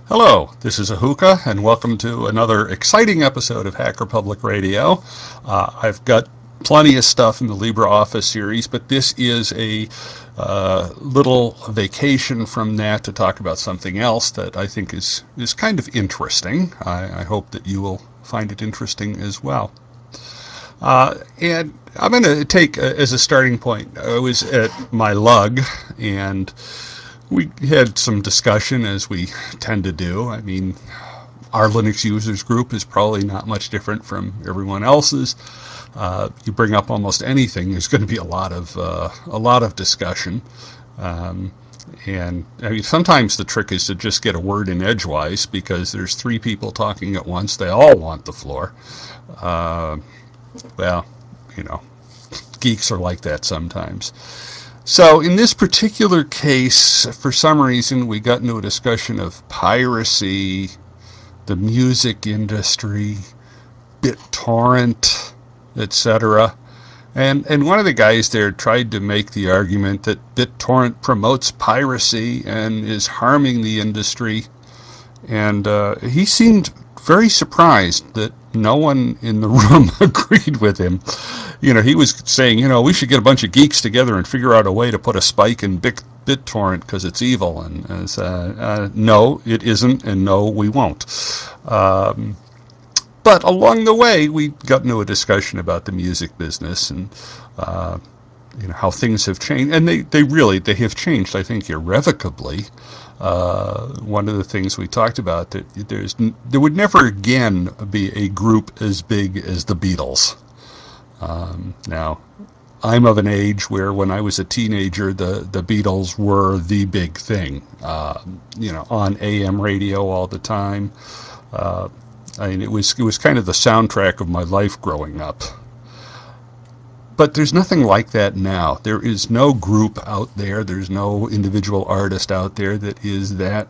Hello, this is Ahuka, and welcome to another exciting episode of Hacker Public Radio. I've got plenty of stuff in the LibreOffice series, but this is a little vacation from that to talk about something else that I think is kind of interesting. I hope that you will find it interesting as well. And I'm going to take as a starting point, I was at my lug, and we had some discussion, as we tend to do. I mean, our Linux users group is probably not much different from everyone else's. You bring up almost anything, there's going to be a lot of discussion. Um, and I mean, sometimes the trick is to just get a word in edgewise because there's three people talking at once. They all want the floor. Uh, well, you know, geeks are like that sometimes. So in this particular case, for some reason, we got into a discussion of piracy, the music industry, BitTorrent, etc. And one of the guys there tried to make the argument that BitTorrent promotes piracy and is harming the industry. And he seemed very surprised that no one in the room agreed with him. He was saying, we should get a bunch of geeks together and figure out a way to put a spike in BitTorrent because it's evil. And no, it isn't, and no, we won't. But along the way, we got into a discussion about the music business and how things have changed, and they have changed, I think, irrevocably. One of the things we talked about, that there would never again be a group as big as the Beatles. Now, I'm of an age where when I was a teenager, the Beatles were the big thing, on AM radio all the time. I mean, it was kind of the soundtrack of my life growing up. But there's nothing like that now. There is no group out there. There's no individual artist out there that is that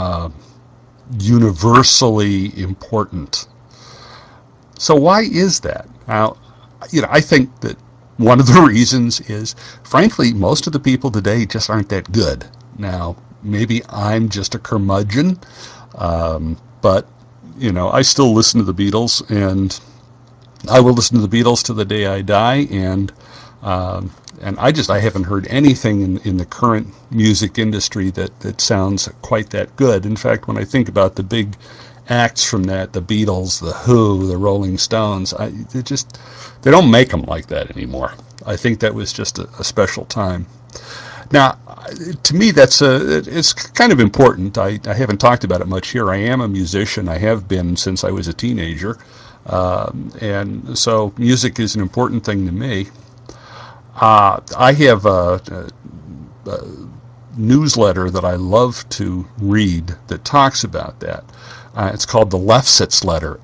universally important. So why is that? Now, I think that one of the reasons is, frankly, most of the people today just aren't that good. Now, maybe I'm just a curmudgeon, but I still listen to the Beatles, and I will listen to the Beatles to the day I die, and I haven't heard anything in the current music industry that sounds quite that good. In fact, when I think about the big acts from that, the Beatles, the Who, the Rolling Stones, they don't make them like that anymore. I think that was just a special time. Now, to me, it's kind of important. I haven't talked about it much here. I am a musician. I have been since I was a teenager. And so music is an important thing to me. I have a newsletter that I love to read that talks about that. It's called the Lefsetz Letter,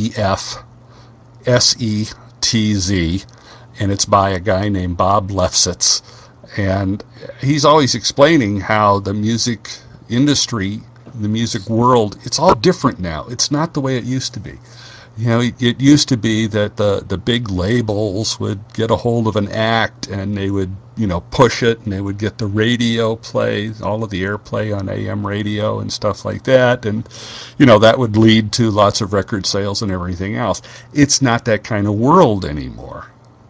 Lefsetz, and it's by a guy named Bob Lefsetz. And he's always explaining how the music industry, the music world, it's all different now. It's not the way it used to be. It used to be that the big labels would get a hold of an act and they would, push it, and they would get the radio play, all of the airplay on AM radio and stuff like that. And, that would lead to lots of record sales and everything else. It's not that kind of world anymore.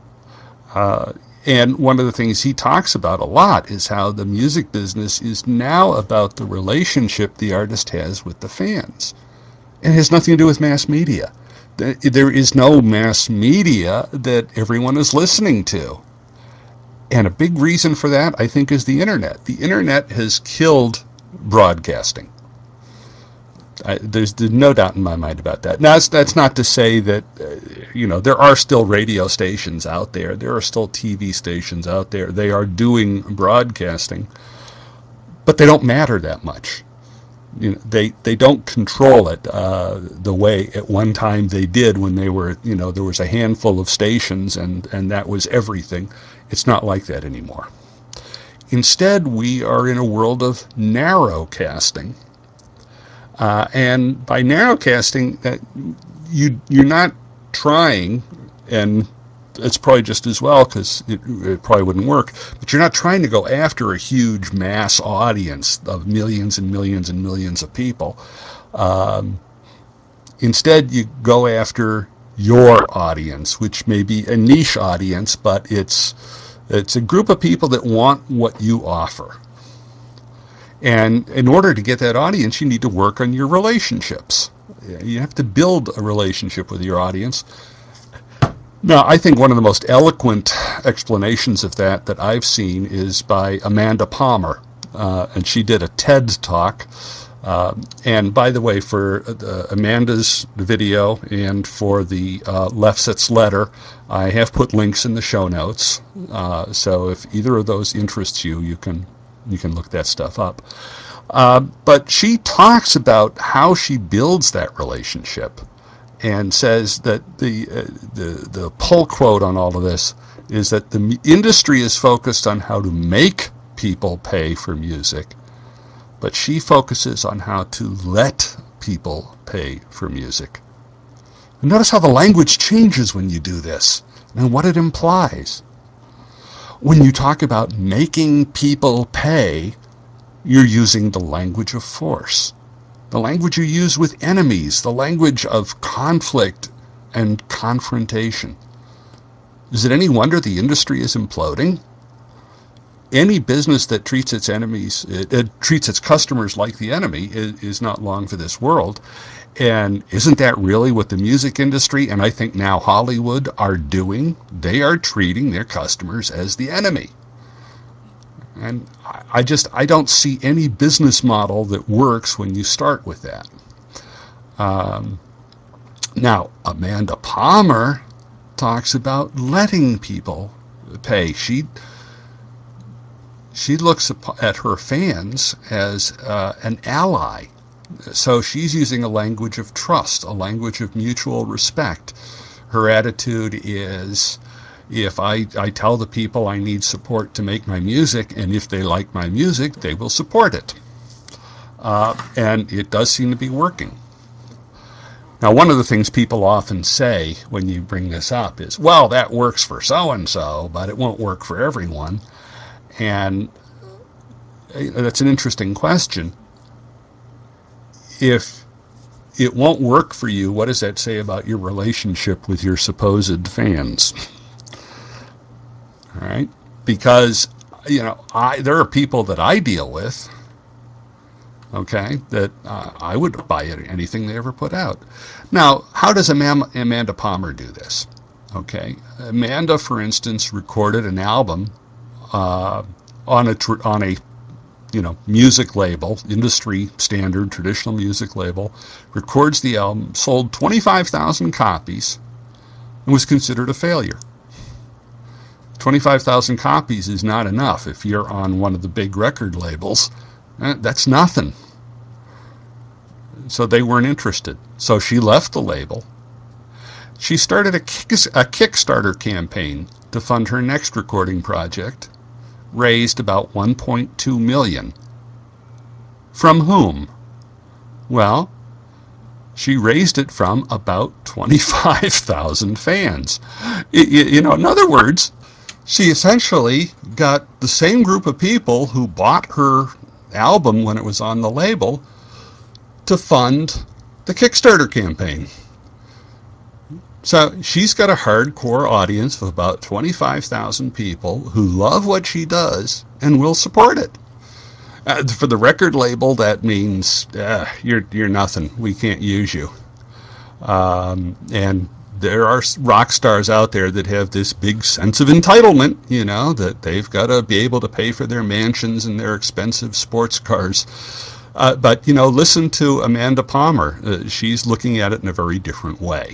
And one of the things he talks about a lot is how the music business is now about the relationship the artist has with the fans. It has nothing to do with mass media. There is no mass media that everyone is listening to. And a big reason for that, I think, is the internet. The internet has killed broadcasting. There's no doubt in my mind about that. Now, that's not to say that, there are still radio stations out there. There are still TV stations out there. They are doing broadcasting, but they don't matter that much. They don't control it the way at one time they did when they were, there was a handful of stations and that was everything. It's not like that anymore. Instead, we are in a world of narrowcasting. And by narrowcasting, you're not trying, and it's probably just as well because it probably wouldn't work, but you're not trying to go after a huge mass audience of millions and millions and millions of people. Instead, you go after your audience, which may be a niche audience, but it's a group of people that want what you offer. And in order to get that audience, you need to work on your relationships. You have to build a relationship with your audience. Now, I think one of the most eloquent explanations of that I've seen is by Amanda Palmer. And she did a TED talk. And by the way, for Amanda's video and for the Lefsetz letter, I have put links in the show notes. So if either of those interests you, you can look that stuff up. But she talks about how she builds that relationship, and says that the pull quote on all of this is that the industry is focused on how to make people pay for music, but she focuses on how to let people pay for music. And notice how the language changes when you do this and what it implies. When you talk about making people pay, you're using the language of force, the language you use with enemies, the language of conflict and confrontation. Is it any wonder the industry is imploding? Any business that treats its enemies, it treats its customers like the enemy, is not long for this world. And isn't that really what the music industry, and I think now Hollywood, are doing? They are treating their customers as the enemy. And I don't see any business model that works when you start with that. Now, Amanda Palmer talks about letting people pay. She looks at her fans as an ally. So she's using a language of trust, a language of mutual respect. Her attitude is, if I tell the people I need support to make my music, and if they like my music, they will support it. And it does seem to be working. Now, one of the things people often say when you bring this up is, well, that works for so-and-so, but it won't work for everyone. And that's an interesting question. If it won't work for you, what does that say about your relationship with your supposed fans? All right? Because, there are people that I deal with, okay, that I would buy anything they ever put out. Now, how does Amanda Palmer do this? Okay, Amanda, for instance, recorded an album on a music label, industry standard, traditional music label, records the album, sold 25,000 copies, and was considered a failure. 25,000 copies is not enough if you're on one of the big record labels. That's nothing. So they weren't interested. So she left the label. She started a Kickstarter campaign to fund her next recording project, raised about $1.2 million. From whom? Well, she raised it from about 25,000 fans. In other words, she essentially got the same group of people who bought her album when it was on the label to fund the Kickstarter campaign. So she's got a hardcore audience of about 25,000 people who love what she does and will support it. For the record label, that means you're nothing. We can't use you. And there are rock stars out there that have this big sense of entitlement, that they've got to be able to pay for their mansions and their expensive sports cars. But listen to Amanda Palmer. She's looking at it in a very different way.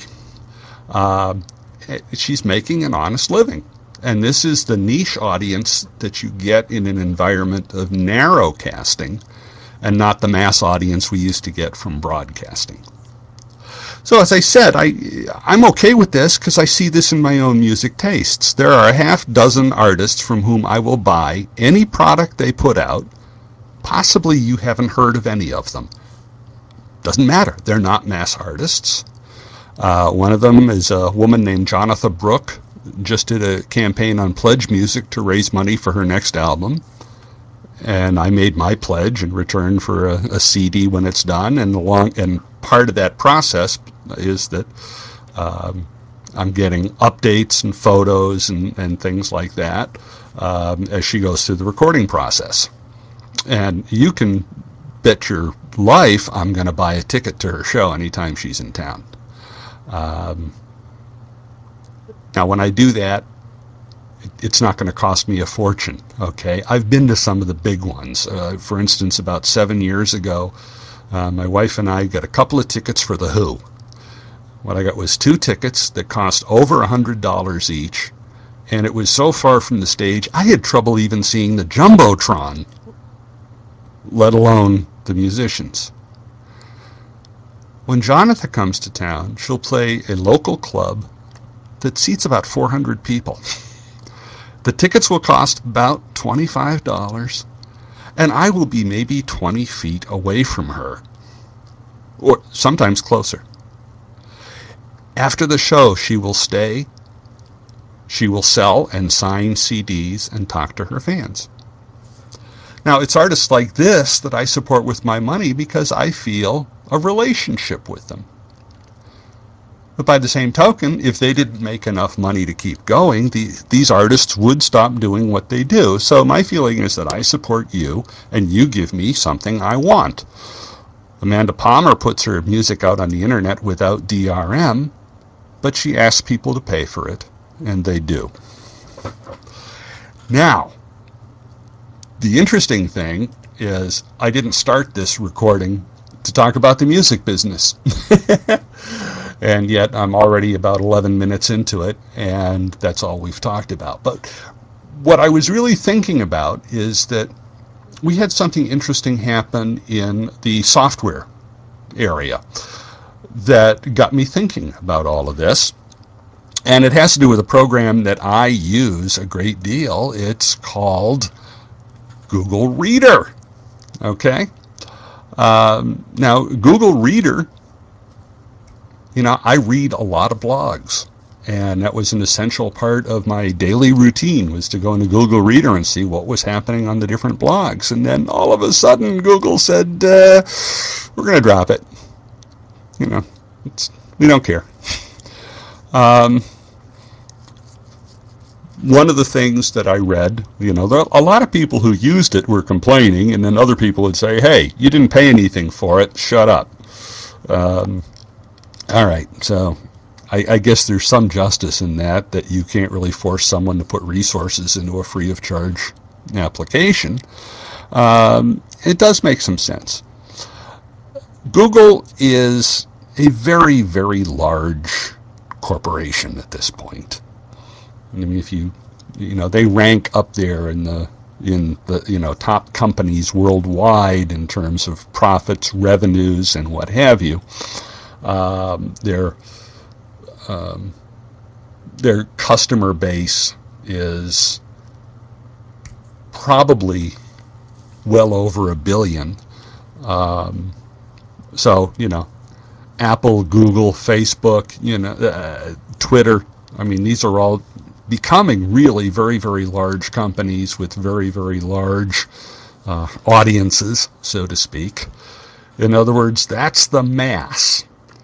She's making an honest living. And this is the niche audience that you get in an environment of narrowcasting, and not the mass audience we used to get from broadcasting. So as I said, I'm okay with this because I see this in my own music tastes. There are a half dozen artists from whom I will buy any product they put out. Possibly you haven't heard of any of them. Doesn't matter. They're not mass artists. One of them is a woman named Jonatha Brooke. Just did a campaign on Pledge Music to raise money for her next album. and I made my pledge in return for a CD when it's done. And part of that process is that I'm getting updates and photos and things like that as she goes through the recording process. And you can bet your life I'm going to buy a ticket to her show anytime she's in town. Now, when I do that, it's not going to cost me a fortune, okay? I've been to some of the big ones. For instance, about 7 years ago, my wife and I got a couple of tickets for The Who. What I got was 2 tickets that cost over $100 each, and it was so far from the stage, I had trouble even seeing the Jumbotron, let alone the musicians. When Jonatha comes to town, she'll play a local club that seats about 400 people. The tickets will cost about $25, and I will be maybe 20 feet away from her, or sometimes closer. After the show, she will stay. She will sell and sign CDs and talk to her fans. Now, it's artists like this that I support with my money because I feel a relationship with them. But by the same token, if they didn't make enough money to keep going, these artists would stop doing what they do. So my feeling is that I support you, and you give me something I want. Amanda Palmer puts her music out on the internet without DRM, but she asks people to pay for it, and they do. Now, the interesting thing is I didn't start this recording to talk about the music business. And yet I'm already about 11 minutes into it, and that's all we've talked about. But what I was really thinking about is that we had something interesting happen in the software area that got me thinking about all of this. And it has to do with a program that I use a great deal. It's called Google Reader. Okay? Now, Google Reader, I read a lot of blogs, and that was an essential part of my daily routine, was to go into Google Reader and see what was happening on the different blogs. And then all of a sudden, Google said, we're going to drop it. We don't care. One of the things that I read, a lot of people who used it were complaining, and then other people would say, hey, you didn't pay anything for it, shut up. All right, so I guess there's some justice in that you can't really force someone to put resources into a free of charge application. It does make some sense. Google is a very, very large corporation at this point. I mean, if they rank up there in the top companies worldwide in terms of profits, revenues, and what have you. Their customer base is probably well over 1 billion. So, Apple, Google, Facebook, Twitter. I mean, these are all becoming really very, very large companies with very, very large audiences, so to speak. In other words, that's the mass.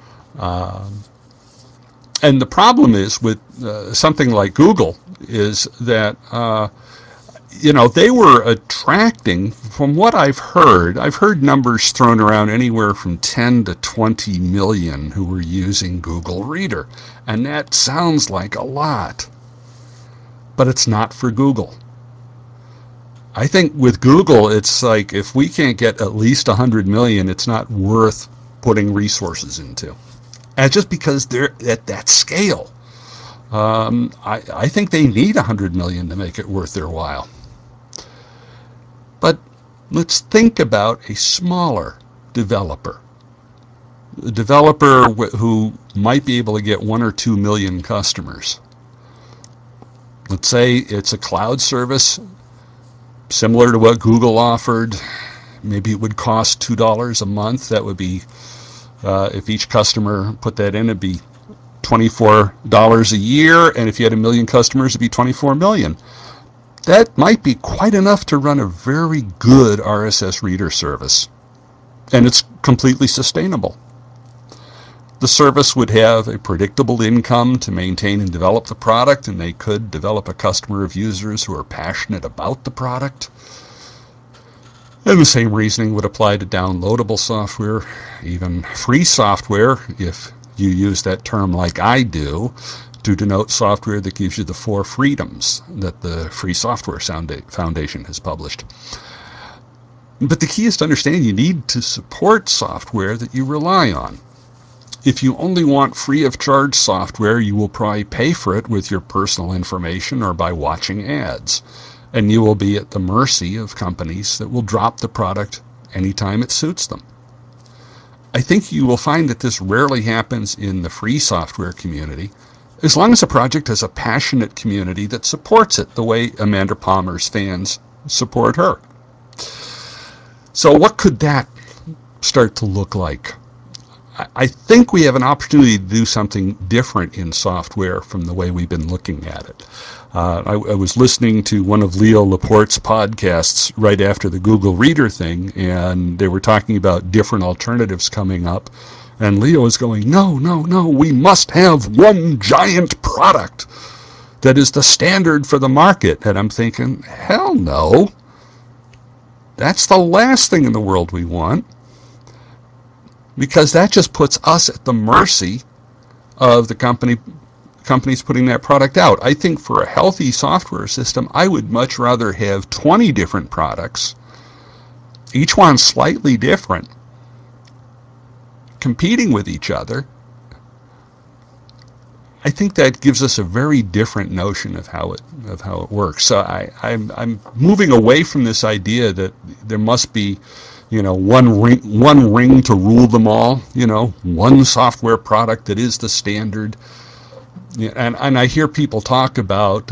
And the problem is with something like Google is that, they were attracting, from what I've heard numbers thrown around anywhere from 10 to 20 million who were using Google Reader. And that sounds like a lot. But it's not for Google. I think with Google, it's like if we can't get at least 100 million, it's not worth putting resources into. And just because they're at that scale, I think they need 100 million to make it worth their while. But let's think about a smaller developer. A developer who might be able to get 1 or 2 million customers. Let's say it's a cloud service similar to what Google offered. Maybe it would cost $2 a month. That would be, if each customer put that in, it'd be $24 a year. And if you had 1 million customers, it'd be 24 million. that might be quite enough to run a very good RSS reader service. And it's completely sustainable. The service would have a predictable income to maintain and develop the product, and they could develop a customer of users who are passionate about the product. And the same reasoning would apply to downloadable software, even free software, if you use that term like I do, to denote software that gives you the 4 freedoms that the Free Software Foundation has published. But the key is to understand you need to support software that you rely on. If you only want free of charge software, you will probably pay for it with your personal information or by watching ads. And you will be at the mercy of companies that will drop the product anytime it suits them. I think you will find that this rarely happens in the free software community, as long as a project has a passionate community that supports it the way Amanda Palmer's fans support her. So what could that start to look like? I think we have an opportunity to do something different in software from the way we've been looking at it. I was listening to one of Leo Laporte's podcasts right after the Google Reader thing, and they were talking about different alternatives coming up. And Leo was going, no, we must have one giant product that is the standard for the market. And I'm thinking, hell no. That's the last thing in the world we want, because that just puts us at the mercy of the companies putting that product out. I think for a healthy software system, I would much rather have 20 different products, each one slightly different, competing with each other. I think that gives us a very different notion of how it works. So I'm moving away from this idea that there must be, one ring to rule them all. One software product that is the standard. And I hear people talk about,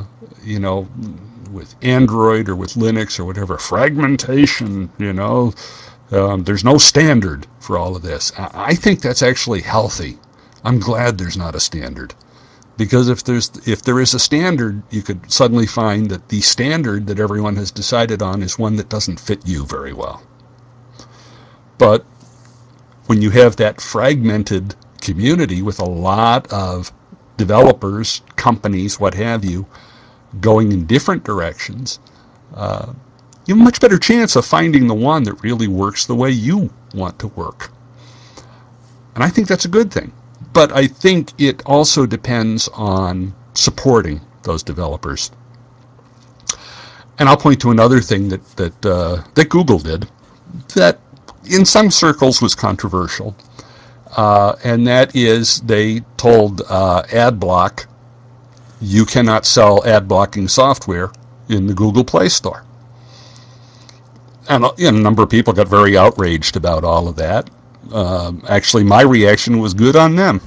with Android or with Linux or whatever, fragmentation. There's no standard for all of this. I think that's actually healthy. I'm glad there's not a standard, because if there is a standard, you could suddenly find that the standard that everyone has decided on is one that doesn't fit you very well. But when you have that fragmented community with a lot of developers, companies, what have you, going in different directions, you have a much better chance of finding the one that really works the way you want to work. And I think that's a good thing. But I think it also depends on supporting those developers. And I'll point to another thing that Google did that in some circles was controversial. And that is, they told AdBlock, you cannot sell ad blocking software in the Google Play Store. And a number of people got very outraged about all of that. Actually, my reaction was good on them.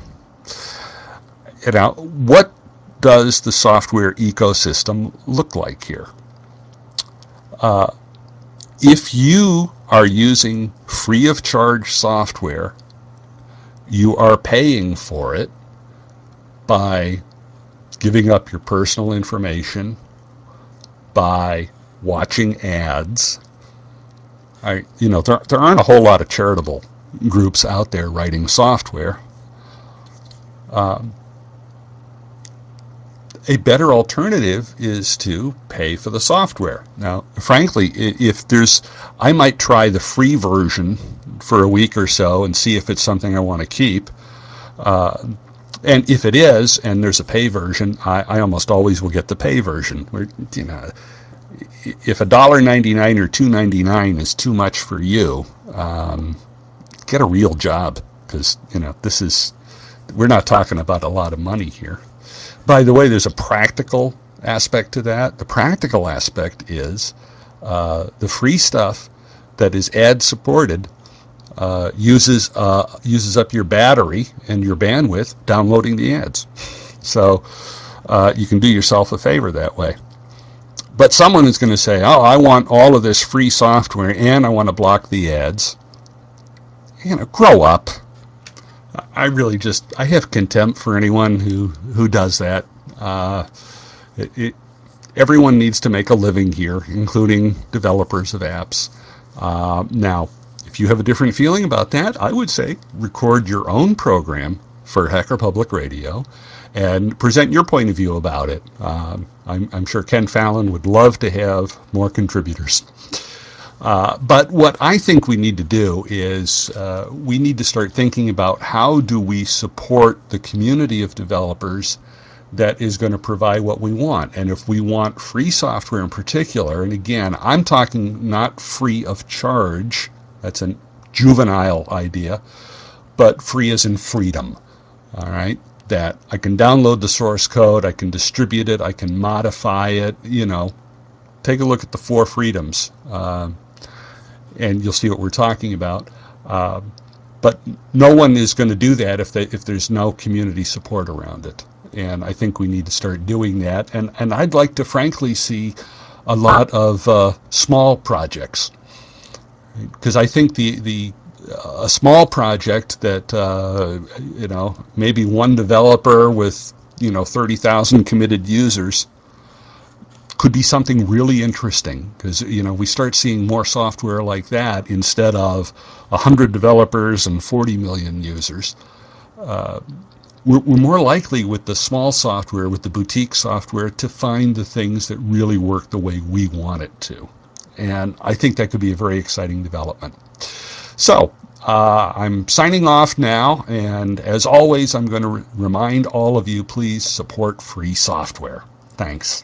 What does the software ecosystem look like here? If you are using free of charge software, you are paying for it by giving up your personal information, by watching ads. There aren't a whole lot of charitable groups out there writing software. A better alternative is to pay for the software. Now, frankly, I might try the free version for a week or so and see if it's something I want to keep. And if it is, and there's a pay version, I almost always will get the pay version. If $1.99 or $2.99 is too much for you, get a real job, because we're not talking about a lot of money here. By the way, there's a practical aspect to that. The practical aspect is the free stuff that is ad supported uses up your battery and your bandwidth downloading the ads. So you can do yourself a favor that way. But someone is going to say, oh, I want all of this free software and I want to block the ads. Grow up. I have contempt for anyone who does that. Everyone needs to make a living here, including developers of apps. Now, if you have a different feeling about that, I would say record your own program for Hacker Public Radio and present your point of view about it. I'm sure Ken Fallon would love to have more contributors. But what I think we need to do is we need to start thinking about how do we support the community of developers that is going to provide what we want. And if we want free software in particular, and again, I'm talking not free of charge, that's a juvenile idea, but free as in freedom, all right? That I can download the source code, I can distribute it, I can modify it, take a look at the four freedoms, and you'll see what we're talking about. But no one is going to do that if there's no community support around it. And I think we need to start doing that. And I'd like to frankly see a lot of small projects, because I think a small project that maybe one developer with 30,000 committed users could be something really interesting, because we start seeing more software like that instead of 100 developers and 40 million users. We're more likely with the small software, with the boutique software, to find the things that really work the way we want it to. And I think that could be a very exciting development. So I'm signing off now, and as always, I'm going to remind all of you, please support free software. Thanks.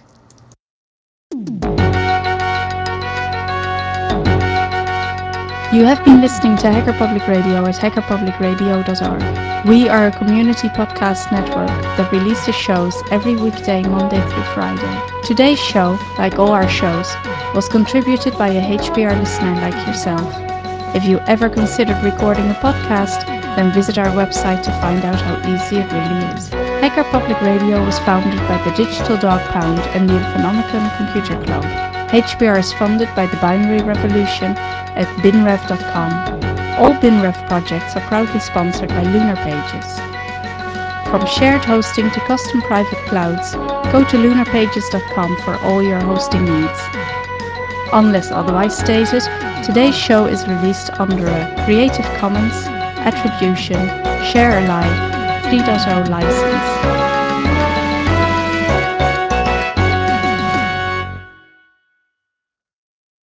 You have been listening to Hacker Public Radio at hackerpublicradio.org. We are a community podcast network that releases shows every weekday, Monday through Friday. Today's show, like all our shows, was contributed by a HPR listener like yourself. If you ever considered recording a podcast, then visit our website to find out how easy it really is. Hacker Public Radio was founded by the Digital Dog Pound and the Infonomicon Computer Club. HPR is funded by the Binary Revolution at binrev.com. All BinRev projects are proudly sponsored by Lunar Pages. From shared hosting to custom private clouds, go to lunarpages.com for all your hosting needs. Unless otherwise stated, today's show is released under a Creative Commons Attribution Share Alike 3.0 license.